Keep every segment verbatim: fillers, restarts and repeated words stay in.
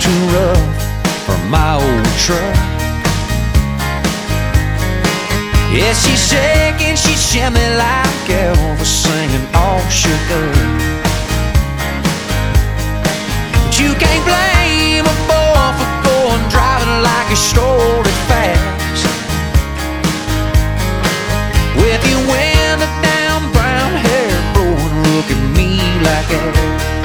too rough for my old truck. Yeah, she's shaking, she's shimmy like Elvis singing all shook up. But you can't blame a boy for going driving like he strolled it fast. With your window down, brown hair blowing, look at me like that.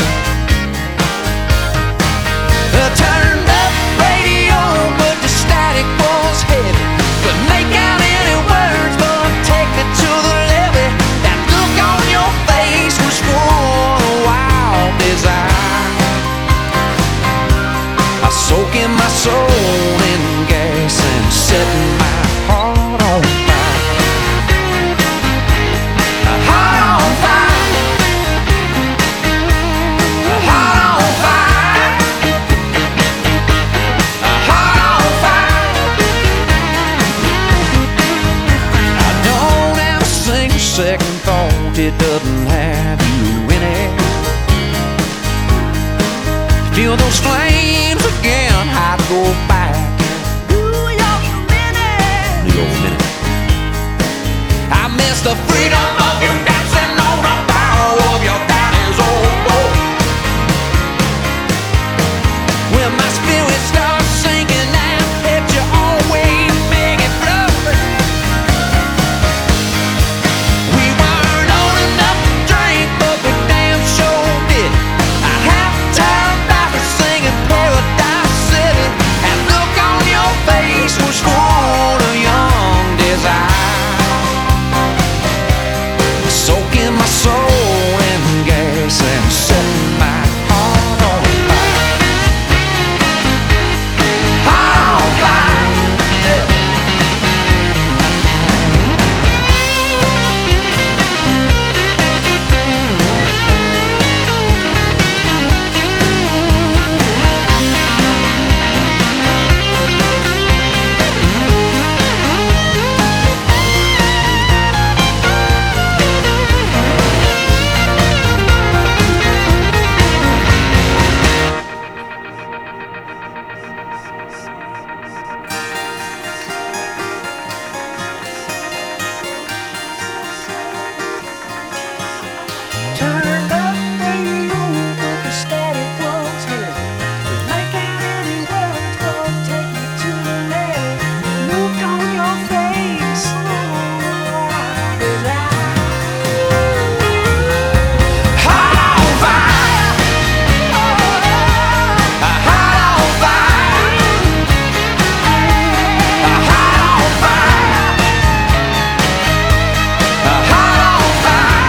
The turned up radio, but the static was heavy. Couldn't make out any words, but take me to the levee. That look on your face was full of wild desire. I soak in my soul in gas and setting my heart on fire. A heart on fire. A heart on fire. A heart on fire. I don't have a single second thought it doesn't have you in it. Feel those flames again, I'd go back. Ooh, you're a minute. You're a minute. I miss the freedom of you dancing on the barrel of your daddy's old boat. When my spirit starts sinking and let you always make it float. We weren't old enough to drink, but we damn sure did. I have time back for singing Paradise City. That look on your face was full of young desire. Soaking my soul in gas and setting my heart on fire. Heart on fire. Yeah. Turned up radio, but the static was heavy. Couldn't make out any words, but take me to the levee. Look on your face, oh, wild desire. Heart on fire. A heart on fire. A heart on fire. A heart on fire.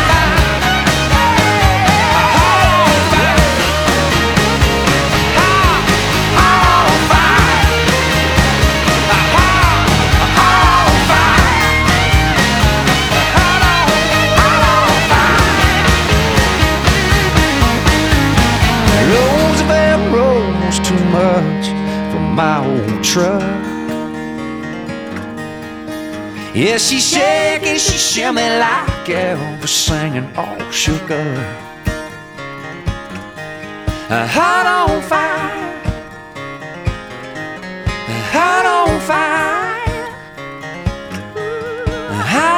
Roosevelt rolls too much for my old truck. Yeah, she's shaking, she's shimmy like Elvis singing all shook up. A heart on fire. A heart on fire. A heart